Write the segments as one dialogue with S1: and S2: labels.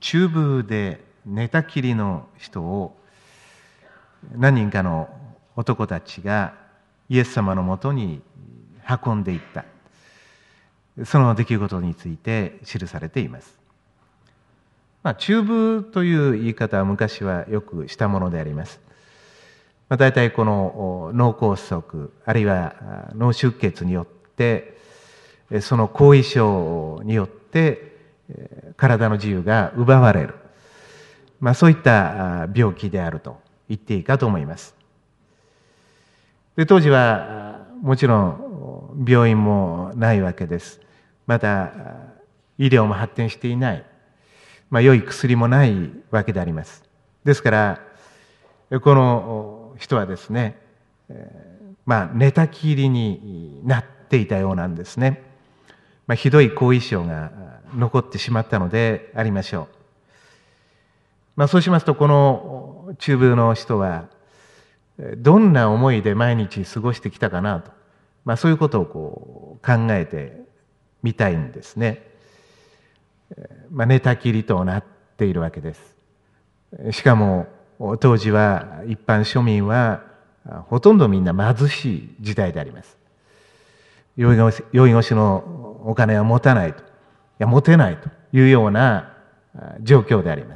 S1: 中部で寝たきりの人を何人かの男たちがイエス様のもとに運んでいった。その出来事について記されています。中部という言い方は昔はよくしたものであります。大体この脳梗塞あるいは脳出血によってその後遺症によって体の自由が奪われる、そういった病気であると言っていいかと思います。で、当時はもちろん病院もないわけです。また医療も発展していない、良い薬もないわけであります。ですからこの人はですね、寝たきりになっていたようなんですね。ひどい後遺症が残ってしまったのでありましょう。そうしますと、この中部の人はどんな思いで毎日過ごしてきたかなと、そういうことを考えてみたいんですね。寝たきりとなっているわけです。しかも当時は一般庶民はほとんどみんな貧しい時代であります。養い腰のお金は持たないと、持てないというような状況であります。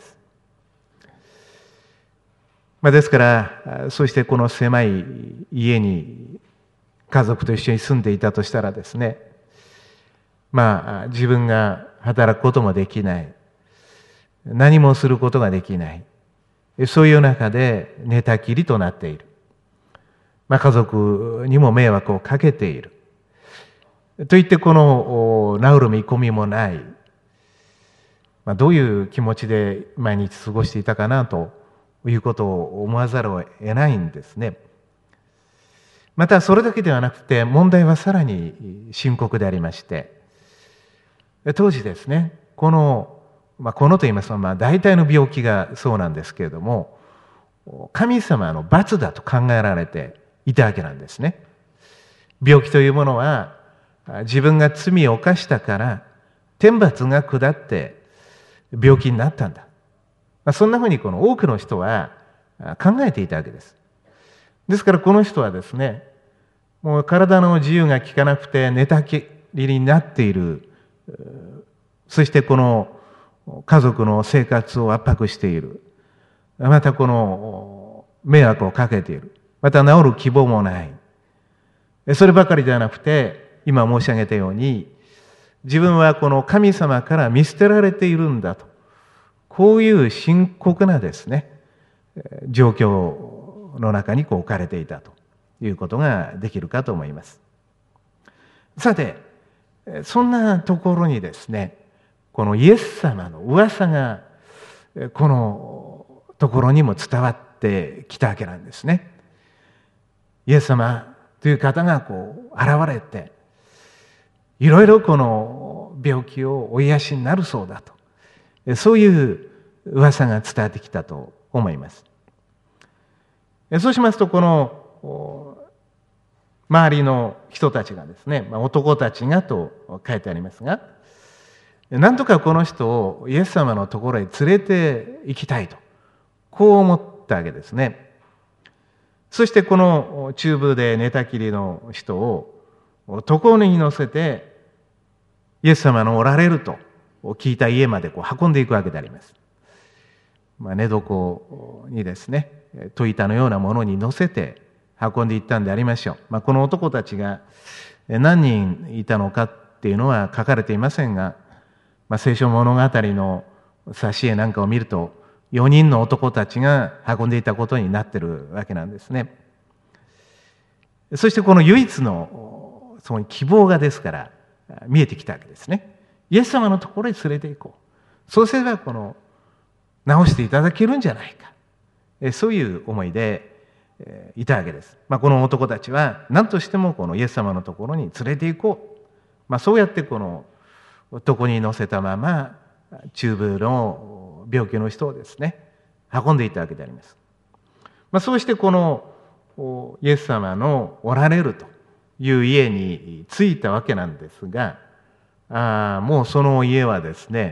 S1: ですからそしてこの狭い家に家族と一緒に住んでいたとしたらですね、自分が働くこともできない、何もすることができない、そういう中で寝たきりとなっている。家族にも迷惑をかけている。といってこの治る見込みもない。どういう気持ちで毎日過ごしていたかなということを思わざるを得ないんですね。またそれだけではなくて問題はさらに深刻でありまして、当時ですね、このと言いますと大体の病気がそうなんですけれども、神様の罰だと考えられていたわけなんですね。病気というものは自分が罪を犯したから天罰が下って病気になったんだ、そんなふうにこの多くの人は考えていたわけです。ですからこの人はですね、もう体の自由が利かなくて寝たきりになっている、そしてこの家族の生活を圧迫している、またこの迷惑をかけている、また治る希望もない。そればかりではなくて、今申し上げたように自分はこの神様から見捨てられているんだと、こういう深刻なですね状況の中に置かれていたということができるかと思います。さて、そんなところにですね、このイエス様の噂がこのところにも伝わってきたわけなんですね。イエス様という方が現れて、いろいろこの病気をお癒しになるそうだと、そういう噂が伝わってきたと思います。そうしますと、この周りの人たちがですね、男たちがと書いてありますが、なんとかこの人をイエス様のところへ連れて行きたいと、こう思ったわけですね。そしてこの中部で寝たきりの人を床に乗せてイエス様のおられると聞いた家まで運んでいくわけであります。寝床にですね、戸板のようなものに乗せて運んでいったんでありましょう。この男たちが何人いたのかっていうのは書かれていませんが、聖書物語の挿絵なんかを見ると4人の男たちが運んでいたことになっているわけなんですね。そしてこの唯一のその希望がですから見えてきたわけですね。イエス様のところへ連れて行こう。そうすればこの治していただけるんじゃないか。そういう思いでいたわけです。この男たちは何としてもこのイエス様のところに連れて行こう。そうやってこの床に乗せたまま中部の病気の人をですね運んでいったわけであります。そうしてこのイエス様のおられるという家に着いたわけなんですが、もうその家はですね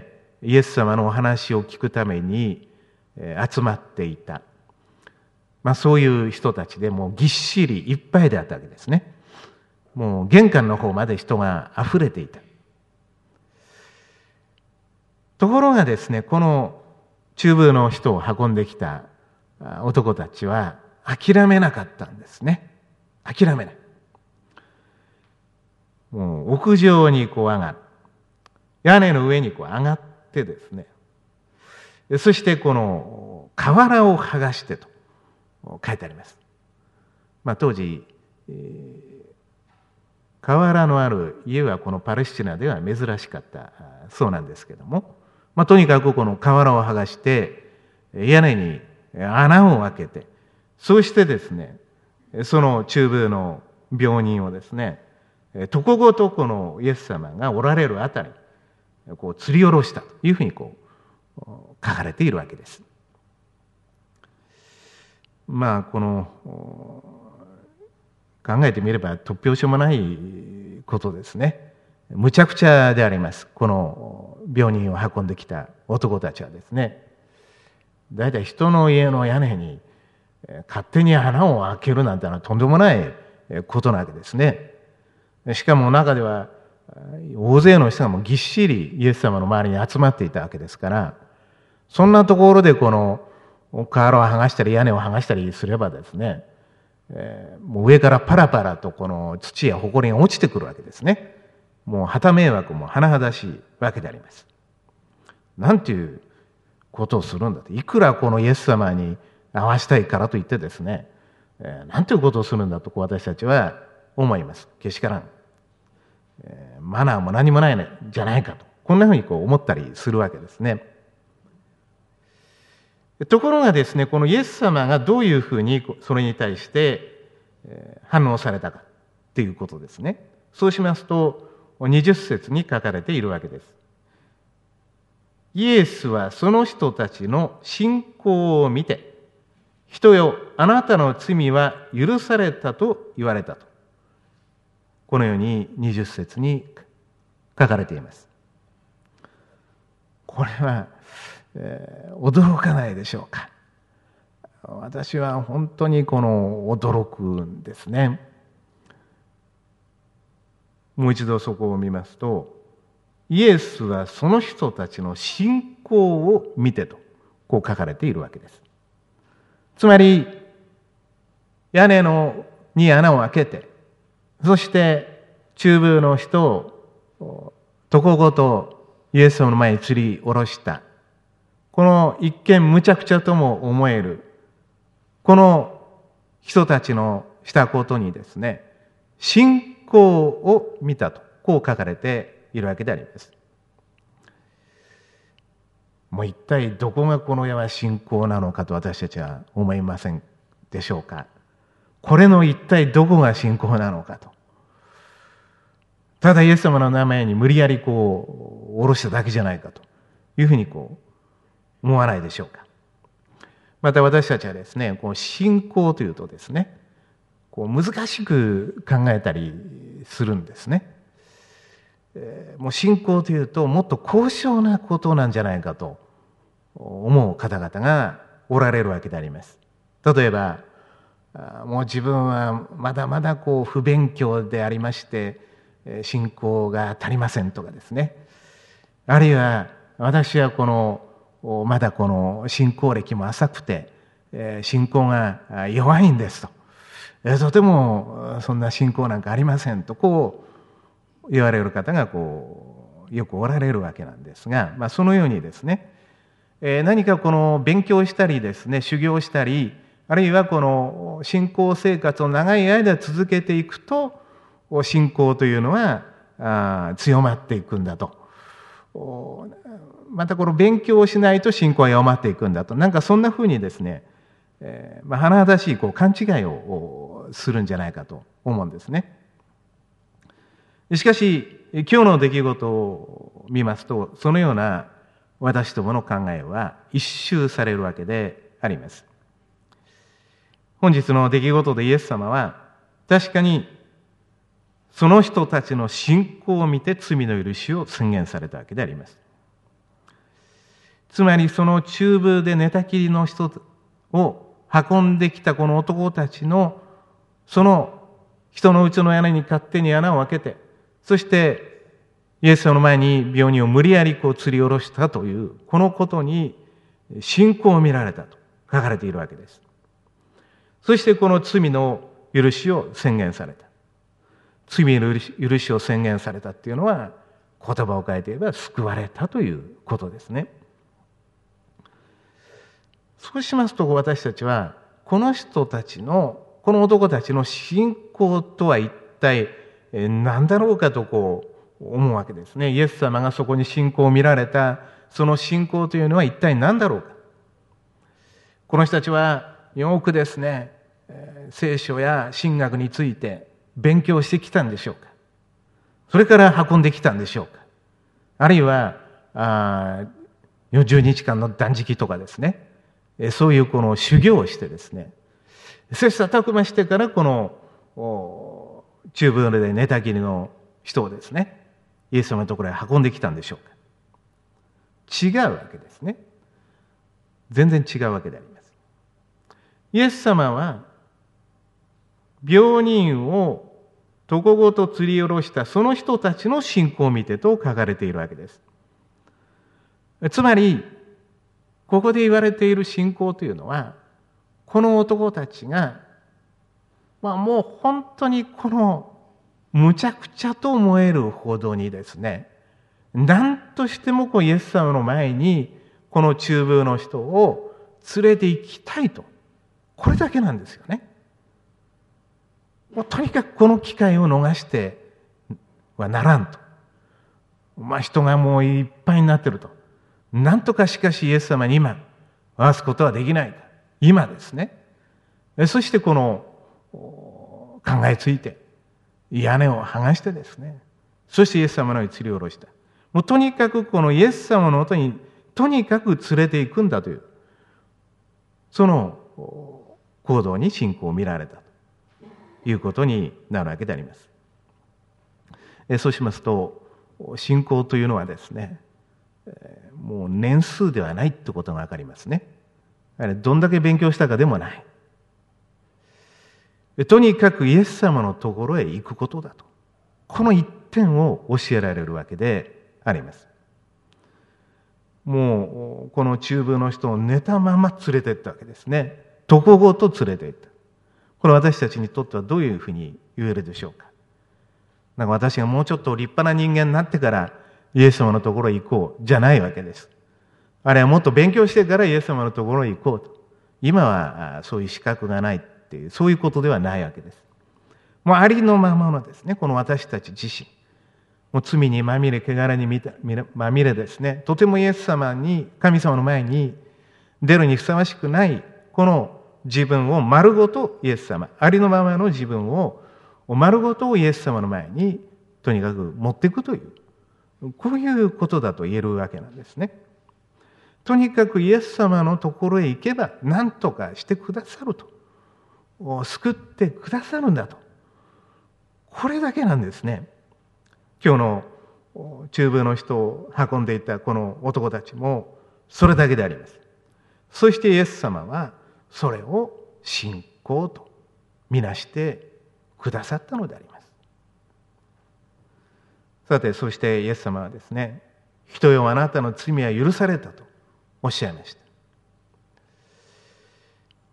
S1: イエス様のお話を聞くために集まっていた。そういう人たちでもうぎっしりいっぱいであったわけですね。もう玄関の方まで人が溢れていた。ところがですね、この中部の人を運んできた男たちは諦めなかったんですね。諦めない。もう屋上に上がる。屋根の上に上がってですね、そしてこの瓦を剥がしてと書いてあります。当時、瓦のある家はこのパレスチナでは珍しかったそうなんですけども、とにかくこの瓦を剥がして屋根に穴を開けて、そうしてですね、その中部の病人をですね、とこごとこのイエス様がおられるあたりに吊り下ろしたというふうに書かれているわけです。この考えてみれば突拍子もないことですね。むちゃくちゃであります。この病人を運んできた男たちはですね、だいたい人の家の屋根に勝手に穴を開けるなんてのはとんでもないことなわけですね。しかも中では大勢の人がもうぎっしりイエス様の周りに集まっていたわけですから、そんなところでこの瓦を剥がしたり屋根を剥がしたりすればですね、もう上からパラパラとこの土や埃が落ちてくるわけですね。もう旗迷惑も甚だしいわけであります。なんていうことをするんだと。いくらこのイエス様に合わしたいからといってですね、なんていうことをするんだと私たちは思います。けしからん。マナーも何もないんじゃないかと。こんなふうに思ったりするわけですね。ところがですね、このイエス様がどういうふうにそれに対して反応されたかということですね。そうしますと、20節に書かれているわけです。イエスはその人たちの信仰を見て、人よ、あなたの罪は許されたと言われたと。このように20節に書かれています。これは、驚かないでしょうか。私は本当に驚くんですね。もう一度そこを見ますと、イエスはその人たちの信仰を見てと、書かれているわけです。つまり、屋根に穴を開けて、そして中部の人をとこごとイエス様の前に吊り下ろした。この一見無茶苦茶とも思える、この人たちのしたことにですね、信仰を見たと、書かれているわけであります。もう一体どこがこの世は信仰なのかと私たちは思いませんでしょうか。これの一体どこが信仰なのかと。ただイエス様の名前に無理やり下ろしただけじゃないかというふうに思わないでしょうか。また私たちはですね、信仰というとですね、難しく考えたりするんですね。もう信仰というともっと高尚なことなんじゃないかと思う方々がおられるわけであります。例えば、もう自分はまだまだ不勉強でありまして信仰が足りませんとかですね、あるいは私はまだ信仰歴も浅くて信仰が弱いんですと、とてもそんな信仰なんかありませんと言われる方がよくおられるわけなんですが、そのようにですね、何か勉強したりですね、修行したり、あるいは信仰生活を長い間続けていくと信仰というのは強まっていくんだと。また勉強をしないと信仰は弱まっていくんだと。なんかそんなふうにですね、甚だしい勘違いをするんじゃないかと思うんですね。しかし今日の出来事を見ますと、そのような私どもの考えは一蹴されるわけであります。本日の出来事でイエス様は確かにその人たちの信仰を見て罪の許しを宣言されたわけであります。 つまりその中部で寝たきりの人を運んできたこの男たちの、その人のうちの屋根に勝手に穴を開けて、そしてイエス様の前に病人を無理やり吊り下ろしたという、このことに信仰を見られたと書かれているわけです。そしてこの罪の許しを宣言された。罪の許しを宣言されたっていうのは、言葉を変えて言えば救われたということですね。そうしますと私たちは、この人たちの、この男たちの信仰とは一体何だろうかと思うわけですね。イエス様がそこに信仰を見られた、その信仰というのは一体何だろうか。この人たちはよくですね、聖書や神学について勉強してきたんでしょうか。それから運んできたんでしょうか。あるいは40日間の断食とかですね、そういうこの修行をしてですね、切磋琢磨してからこの中部で寝たきりの人をですね、イエス様のところへ運んできたんでしょうか。違うわけですね。全然違うわけであります。イエス様は病人を床ごと吊り下ろしたその人たちの信仰を見てと書かれているわけです。つまりここで言われている信仰というのは、この男たちがもう本当にこのむちゃくちゃと思えるほどにですね、何としてもイエス様の前にこの中部の人を連れて行きたいと、これだけなんですよね。もうとにかくこの機会を逃してはならんと。人がもういっぱいになってると。なんとかしかしイエス様に今会わすことはできないか。今ですね。そしてこの考えついて屋根を剥がしてですね、そしてイエス様の上に吊り下ろした。もうとにかくこのイエス様のもとにとにかく連れて行くんだという、その行動に信仰を見られたということになるわけであります。そうしますと、信仰というのはですね、もう年数ではないってことがわかりますね。どんだけ勉強したかでもない。とにかくイエス様のところへ行くことだと。この一点を教えられるわけであります。もうこの中部の人を寝たまま連れて行ったわけですね。床ごと連れて行った。これ私たちにとってはどういうふうに言えるでしょうか。私がもうちょっと立派な人間になってからイエス様のところへ行こうじゃないわけです。あれはもっと勉強してからイエス様のところへ行こうと。今はそういう資格がないっていう、そういうことではないわけです。もうありのままのですね、この私たち自身、もう罪にまみれ、汚れにまみれですね、とてもイエス様に、神様の前に出るにふさわしくない、この自分を丸ごとイエス様、ありのままの自分を丸ごとイエス様の前にとにかく持っていくという、こういうことだと言えるわけなんですね。とにかくイエス様のところへ行けば何とかしてくださると、救ってくださるんだと、これだけなんですね。今日の中部の人を運んでいたこの男たちもそれだけであります。そしてイエス様はそれを信仰とみなしてくださったのであります。さて、そしてイエス様はですね、人よあなたの罪は許されたとおっしゃいました。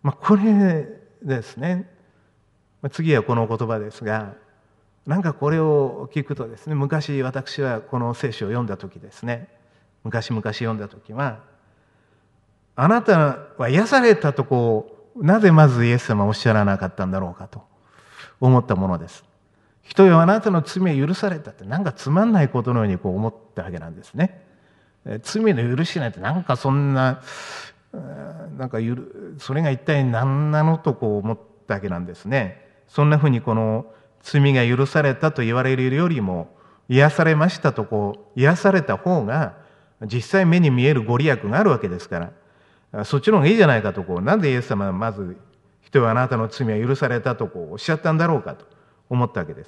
S1: これですね、次はこの言葉ですが、なんかこれを聞くとですね、昔私はこの聖書を読んだ時ですね、昔読んだ時は、あなたは癒されたとなぜまずイエス様はおっしゃらなかったんだろうかと思ったものです。人よあなたの罪は許されたって、なんかつまんないことのように思ったわけなんですね。罪の許しないってなんかそんな、それが一体何なのと思ったわけなんですね。そんなふうにこの罪が許されたと言われるよりも、癒されましたと癒された方が実際目に見えるご利益があるわけですから、そっちの方がいいじゃないかとなんでイエス様はまず人はあなたの罪は許されたとおっしゃったんだろうかと思ったわけです。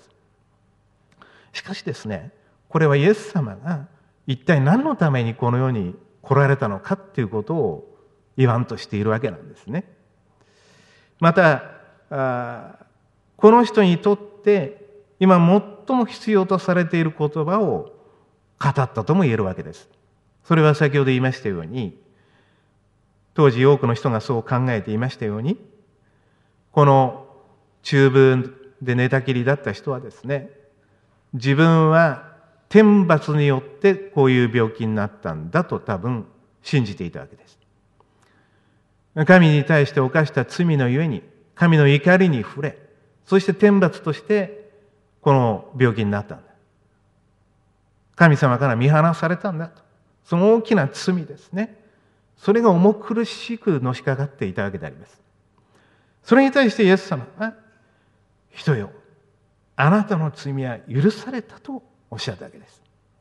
S1: しかしですね、これはイエス様が一体何のためにこの世に来られたのかっていうことを言わんとしているわけなんですね。また、この人にとって今最も必要とされている言葉を語ったとも言えるわけです。それは先ほど言いましたように、当時多くの人がそう考えていましたように、この中風で寝たきりだった人はですね、自分は天罰によってこういう病気になったんだと多分信じていたわけです。神に対して犯した罪のゆえに、神の怒りに触れ、そして天罰としてこの病気になったんだ。神様から見放されたんだと。その大きな罪ですね。それが重苦しくのしかかっていたわけであります。それに対してイエス様は、人よ、あなたの罪は許されたとおっしゃったわけです。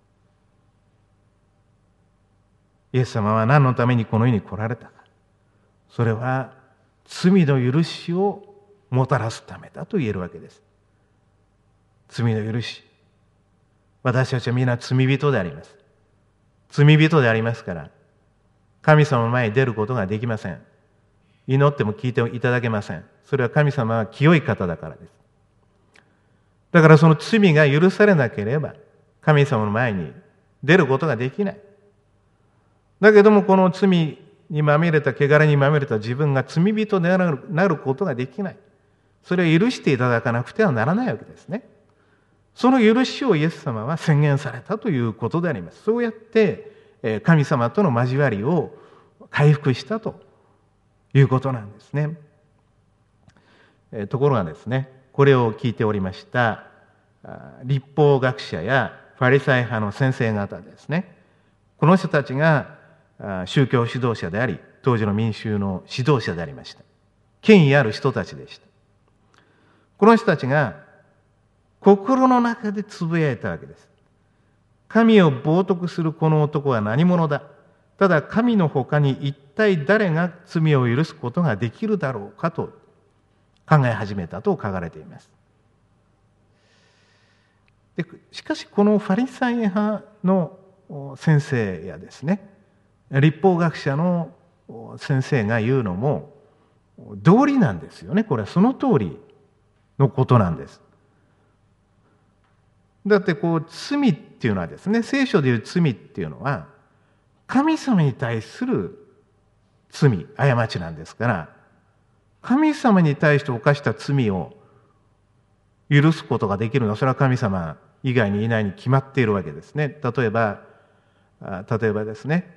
S1: イエス様は何のためにこの世に来られたか。それは罪の許しをもたらすためだと言えるわけです。罪の許し。私たちは皆罪人であります。罪人でありますから、神様の前に出ることができません。祈っても聞いていただけません。それは神様は清い方だからです。だからその罪が許されなければ、神様の前に出ることができない。だけどもこの罪にまみれた、汚れにまみれた自分が罪人でなることができない。それを許していただかなくてはならないわけですね。その許しをイエス様は宣言されたということであります。そうやって神様との交わりを回復したということなんですね。ところがですね、これを聞いておりました律法学者やファリサイ派の先生方ですね、この人たちが宗教指導者であり、当時の民衆の指導者でありました。権威ある人たちでした。この人たちが心の中でつぶやいたわけです。神を冒涜するこの男は何者だ。ただ神の他に一体誰が罪を許すことができるだろうかと考え始めたと書かれています。でしかしこのファリサイ派の先生やですね、律法学者の先生が言うのも道理なんですよね。これはその通りのことなんです。だって罪っていうのはですね、聖書でいう罪っていうのは神様に対する罪、過ちなんですから、神様に対して犯した罪を許すことができるのはそれは神様以外にいないに決まっているわけですね。例えばですね、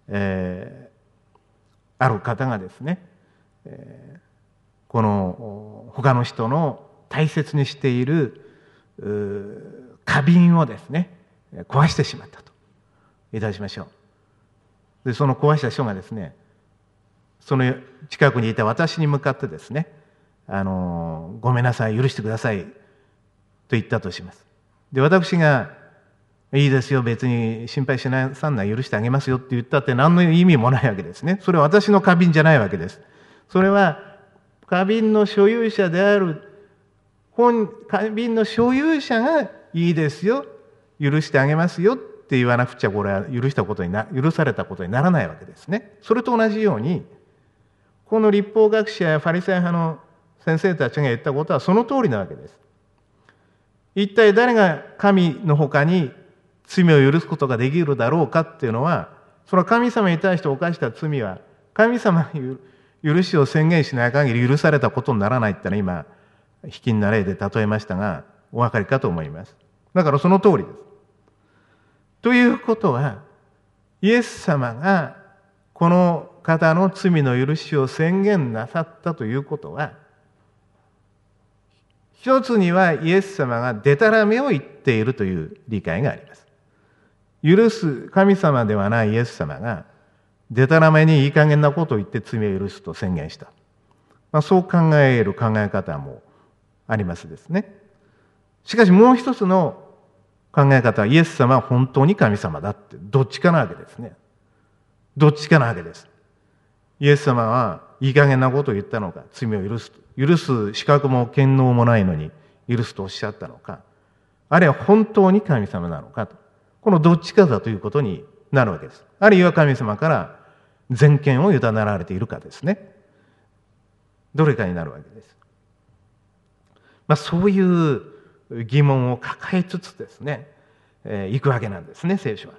S1: ある方がですね、この他の人の大切にしている花瓶をですね壊してしまったといたしましょう。でその壊した人がですね、その近くにいた私に向かってですね、ごめんなさい、許してくださいと言ったとします。で私がいいですよ、別に心配しなさんな、許してあげますよって言ったって何の意味もないわけですね。それは私の花瓶じゃないわけです。それは花瓶の所有者である花瓶の所有者がいいですよ、許してあげますよって言わなくちゃ、これは許されたことにならないわけですね。それと同じように、この律法学者やファリサイ派の先生たちが言ったことはその通りなわけです。一体誰が神の他に罪を許すことができるだろうかっていうのは、その神様に対して犯した罪は神様に許しを宣言しない限り許されたことにならないってのは今卑近な例で例えましたがお分かりかと思います。だからその通りです。ということは、イエス様がこの方の罪の許しを宣言なさったということは、一つにはイエス様がでたらめを言っているという理解があります。許す神様ではないイエス様がでたらめにいい加減なことを言って罪を許すと宣言した。そう考える考え方もありますですね。しかしもう一つの考え方は、イエス様は本当に神様だって、どっちかなわけですね。どっちかなわけです。イエス様はいい加減なことを言ったのか、罪を許す資格も権能もないのに許すとおっしゃったのか、あるいは本当に神様なのかと、このどっちかだということになるわけです。あるいは神様から全権を委ねられているかですね。どれかになるわけです。そういう疑問を抱えつつですね、行くわけなんですね、聖書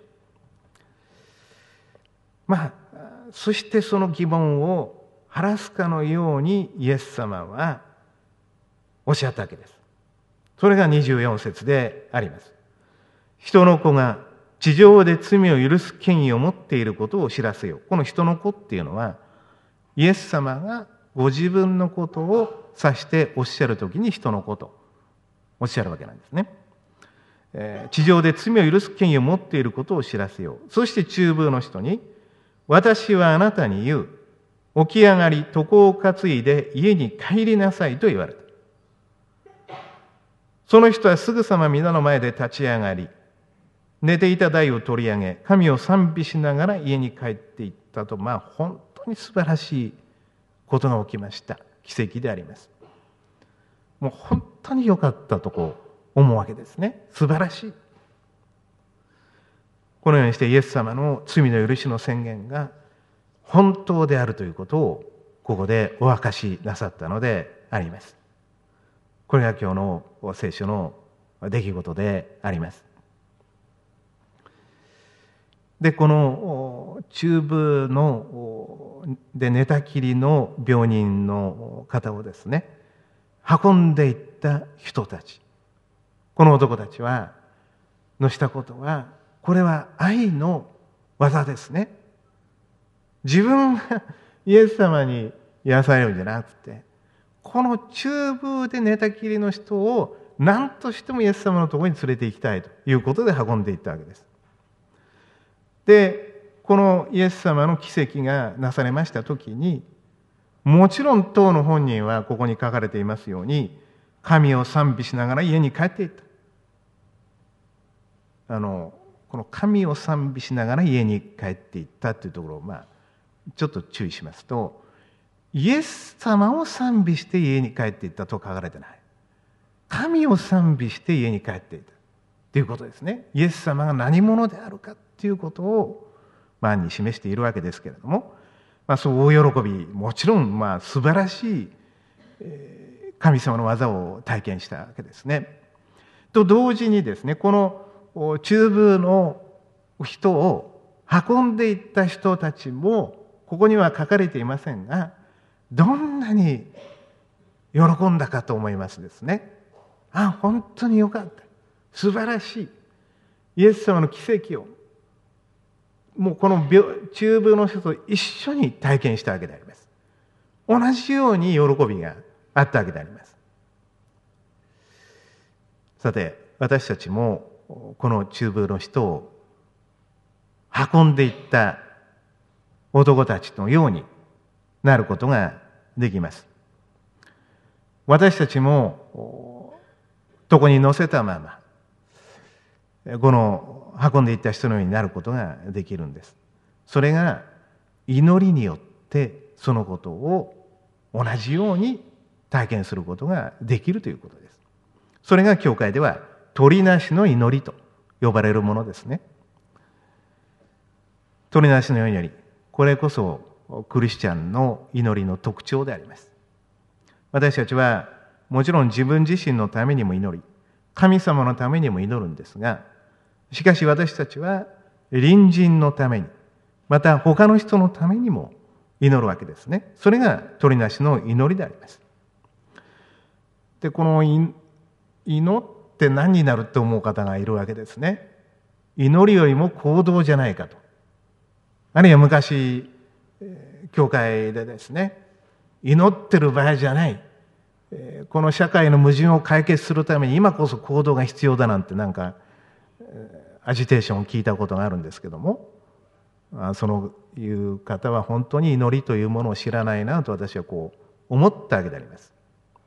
S1: は。そしてその疑問を晴らすかのようにイエス様はおっしゃったわけです。それが24節であります。人の子が地上で罪を許す権威を持っていることを知らせよう。この人の子っていうのは、イエス様がご自分のことを指しておっしゃるときに人の子とおっしゃるわけなんですね。地上で罪を許す権威を持っていることを知らせよう。そして中部の人に、私はあなたに言う。起き上がり、床を担いで家に帰りなさいと言われた。その人はすぐさま皆の前で立ち上がり、寝ていた台を取り上げ、神を賛美しながら家に帰っていったと、本当に素晴らしいことが起きました。奇跡であります。もう本当に良かったと思うわけですね。素晴らしい。このようにしてイエス様の罪の許しの宣言が本当であるということをここでお明かしなさったのであります。これが今日の聖書の出来事であります。で、この中部で寝たきりの病人の方をですね、運んでいった人たち、この男たちのしたことは、これは愛の技ですね。自分がイエス様に癒されるんじゃなくて、この中部で寝たきりの人を何としてもイエス様のところに連れて行きたいということで運んでいったわけです。で、このイエス様の奇跡がなされましたときに、もちろん当の本人はここに書かれていますように、神を賛美しながら家に帰っていった。この神を賛美しながら家に帰っていったというところを、ちょっと注意しますと、イエス様を賛美して家に帰っていったと書かれてない。神を賛美して家に帰っていたということですね。イエス様が何者であるかということを暗に示しているわけですけれども、そう大喜び、もちろん素晴らしい神様の技を体験したわけですね。と同時にですね、この中部の人を運んでいった人たちも、ここには書かれていませんが、どんなに喜んだかと思いますですね。本当によかった。素晴らしい。イエス様の奇跡を、もうこの中部の人と一緒に体験したわけであります。同じように喜びがあったわけであります。さて、私たちもこの中部の人を運んでいった男たちのようになることができます。私たちも床に乗せたまま、この運んでいった人のようになることができるんです。それが祈りによってそのことを同じように体験することができるということです。それが教会では取りなしの祈りと呼ばれるものですね。取りなしの祈り、これこそクリスチャンの祈りの特徴であります。私たちはもちろん自分自身のためにも祈り、神様のためにも祈るんですが、しかし私たちは隣人のために、また他の人のためにも祈るわけですね。それが取りなしの祈りであります。で、この祈って何になるって思う方がいるわけですね。祈りよりも行動じゃないかと。あるいは昔、教会でですね、祈ってる場合じゃない。この社会の矛盾を解決するために今こそ行動が必要だなんてアジテーションを聞いたことがあるんですけども、そういう方は本当に祈りというものを知らないなと私は思ったわけであります。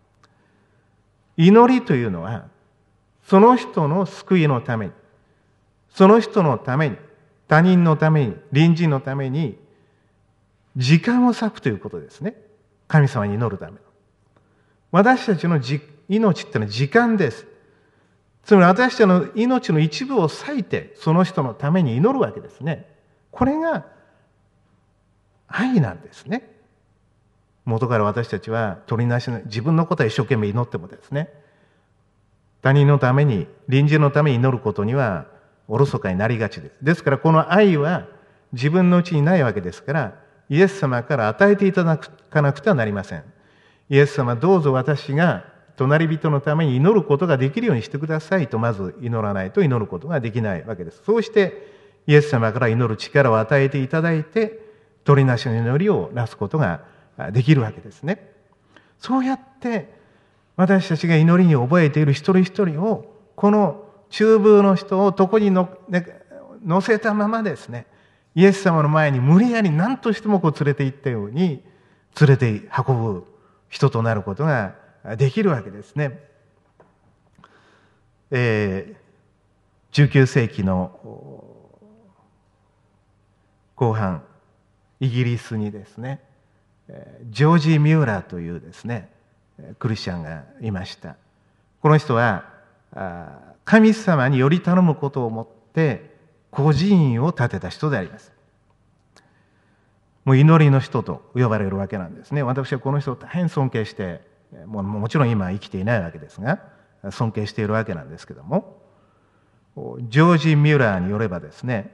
S1: 祈りというのは、その人の救いのために、その人のために、他人のために、隣人のために、時間を割くということですね。神様に祈るための。私たちの命ってのは時間です。つまり私たちの命の一部を割いて、その人のために祈るわけですね。 これが愛なんですね。元から私たちは取りなしの自分のことは一生懸命祈ってもですね、他人のために、隣人のために祈ることにはおろそかになりがちです。ですからこの愛は自分のうちにないわけですから、イエス様から与えていただかなくてはなりません。イエス様、どうぞ私が隣人のために祈ることができるようにしてくださいとまず祈らないと祈ることができないわけです。そうしてイエス様から祈る力を与えていただいて、取りなしの祈りをなすことができるわけですね。そうやって私たちが祈りに覚えている一人一人を、この中風の人を床に乗せたままですね、イエス様の前に無理やり何としても連れて行ったように連れて運ぶ人となることができるわけですね。19世紀の後半、イギリスにですね、ジョージ・ミューラーというですね、クリスチャンがいました。この人は神様により頼むことをもって孤児院を建てた人であります。もう祈りの人と呼ばれるわけなんですね。私はこの人を大変尊敬して、もちろん今は生きていないわけですが、尊敬しているわけなんですけども、ジョージ・ミューラーによればですね、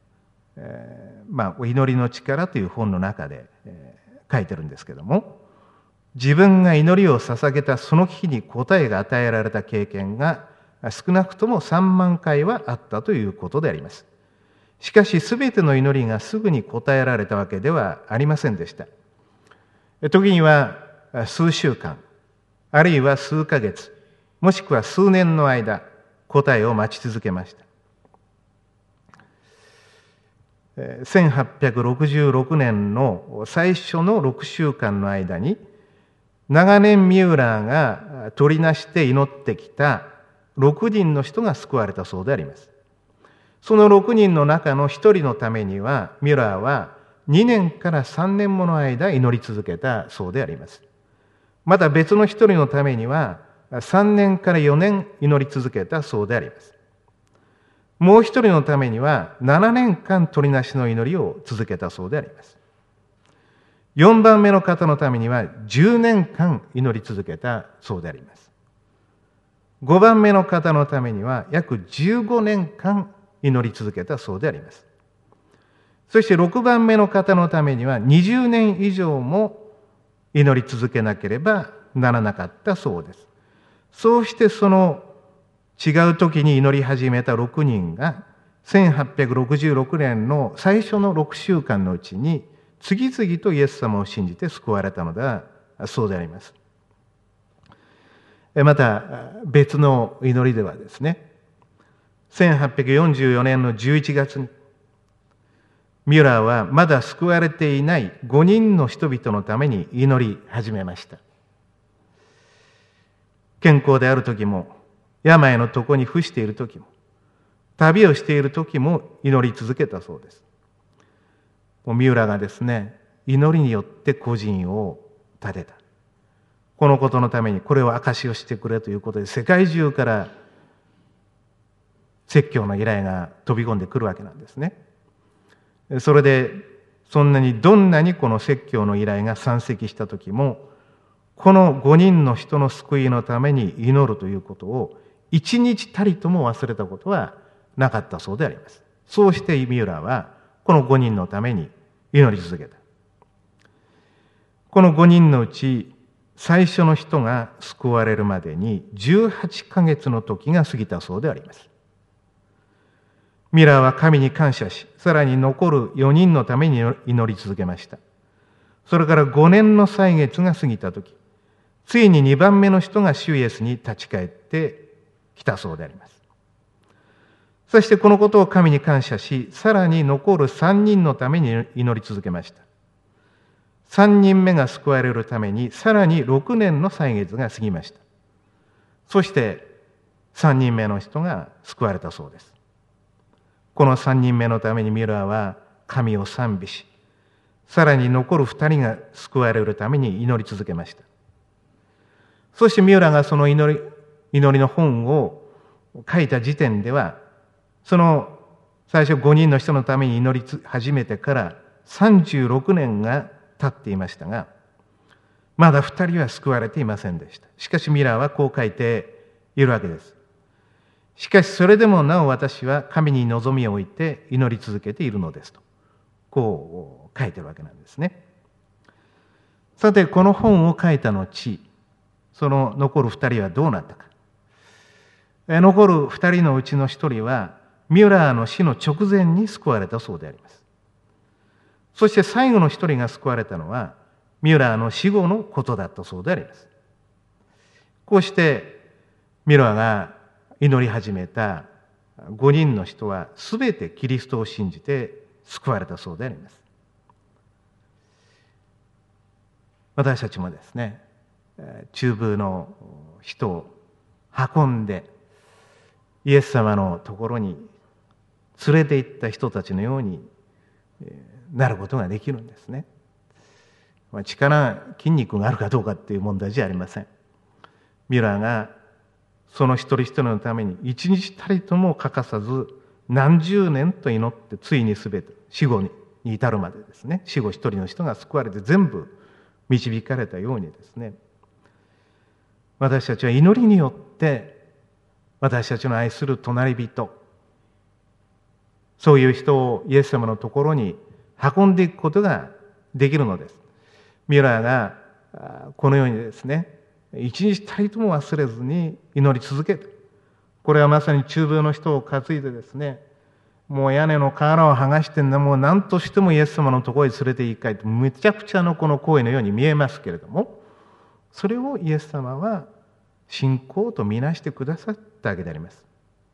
S1: 祈りの力という本の中で、書いてるんですけども、自分が祈りを捧げたその日に答えが与えられた経験が少なくとも3万回はあったということであります。しかし全ての祈りがすぐに答えられたわけではありませんでした。時には数週間、あるいは数ヶ月、もしくは数年の間、答えを待ち続けました。1866年の最初の6週間の間に、長年ミューラーが取りなして祈ってきた6人の人が救われたそうであります。その6人の中の1人のためには、ミューラーは2年から3年もの間祈り続けたそうであります。また別の1人のためには3年から4年祈り続けたそうであります。もう一人のためには7年間取りなしの祈りを続けたそうであります。4番目の方のためには10年間祈り続けたそうであります。5番目の方のためには約15年間祈り続けたそうであります。そして6番目の方のためには20年以上も祈り続けなければならなかったそうです。そうしてその違う時に祈り始めた6人が1866年の最初の6週間のうちに次々とイエス様を信じて救われたのだそうであります。また別の祈りではですね、1844年の11月にミュラーはまだ救われていない5人の人々のために祈り始めました。健康である時も、病の床に伏している時も、旅をしている時も祈り続けたそうです。ミューラーがですね、祈りによって孤児院を建てた。このことのためにこれを証しをしてくれということで、世界中から説教の依頼が飛び込んでくるわけなんですね。それで、どんなにこの説教の依頼が山積した時も、この5人の人の救いのために祈るということを一日たりとも忘れたことはなかったそうであります。そうしてミューラーはこの5人のために祈り続けた。この5人のうち最初の人が救われるまでに18ヶ月の時が過ぎたそうであります。ミューラーは神に感謝し、さらに残る4人のために祈り続けました。それから5年の歳月が過ぎた時、ついに2番目の人が主イエスに立ち返ってきたそうであります。そしてこのことを神に感謝し、さらに残る3人のために祈り続けました。3人目が救われるために、さらに6年の歳月が過ぎました。そして3人目の人が救われたそうです。この3人目のためにミューラーは神を賛美し、さらに残る2人が救われるために祈り続けました。そしてミューラーがその祈りの本を書いた時点では、その最初5人の人のために祈り始めてから36年が経っていましたが、まだ2人は救われていませんでした。しかしミラーはこう書いているわけです。しかしそれでもなお私は神に望みを置いて祈り続けているのですと、こう書いてるわけなんですね。さて、この本を書いた後、その残る2人はどうなったか。残る2人のうちの1人はミュラーの死の直前に救われたそうであります。そして最後の1人が救われたのはミュラーの死後のことだったそうであります。こうしてミュラーが祈り始めた5人の人はすべてキリストを信じて救われたそうであります。私たちもですね、中部の人を運んでイエス様のところに連れて行った人たちのようになることができるんですね。筋肉があるかどうかっていう問題じゃありません。ミュラーがその一人一人のために一日たりとも欠かさず何十年と祈ってついにすべて死後に至るまでですね、死後一人の人が救われて全部導かれたようにですね、私たちは祈りによって私たちの愛する隣人、そういう人をイエス様のところに運んでいくことができるのです。ミュラーがこのようにですね、一日たりとも忘れずに祈り続けて、これはまさに中病の人を担いでですね、もう屋根の瓦を剥がしてもう何としてもイエス様のところに連れて行きたいと、めちゃくちゃのこの行為のように見えますけれども、それをイエス様は信仰とみなしてくださったわけであります。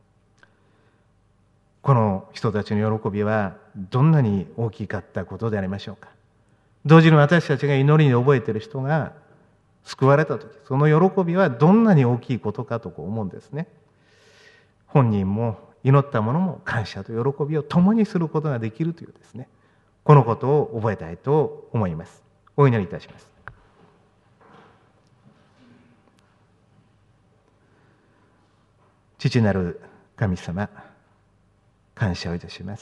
S1: この人たちの喜びはどんなに大きかったことでありましょうか。同時に私たちが祈りに覚えている人が救われたとき、その喜びはどんなに大きいことかと思うんですね。本人も祈った者も感謝と喜びを共にすることができるというですね、このことを覚えたいと思います。お祈りいたします。父なる神様、感謝をいたします。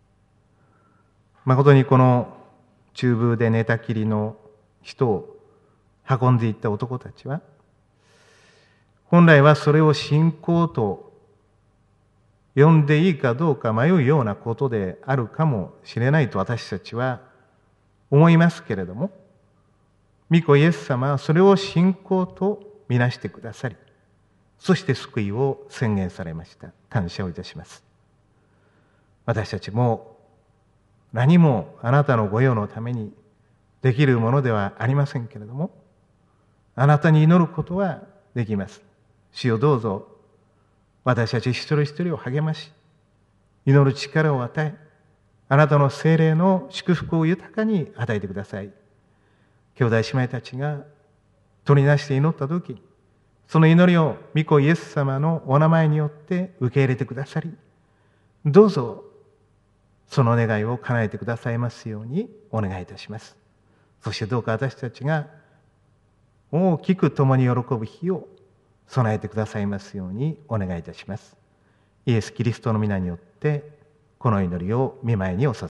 S1: 誠にこの中部で寝たきりの人を運んでいった男たちは、本来はそれを信仰と呼んでいいかどうか迷うようなことであるかもしれないと私たちは思いますけれども、御子イエス様はそれを信仰とみなしてくださり、そして救いを宣言されました。感謝をいたします。私たちも何もあなたのご用のためにできるものではありませんけれども、あなたに祈ることはできます。主よ、どうぞ私たち一人一人を励まし、祈る力を与え、あなたの聖霊の祝福を豊かに与えてください。兄弟姉妹たちが取りなして祈ったとき、その祈りを御子イエス様のお名前によって受け入れてくださり、どうぞその願いを叶えてくださいますようにお願いいたします。そしてどうか私たちが大きく共に喜ぶ日を備えてくださいますようにお願いいたします。イエス・キリストの皆によってこの祈りを御前にお捧げ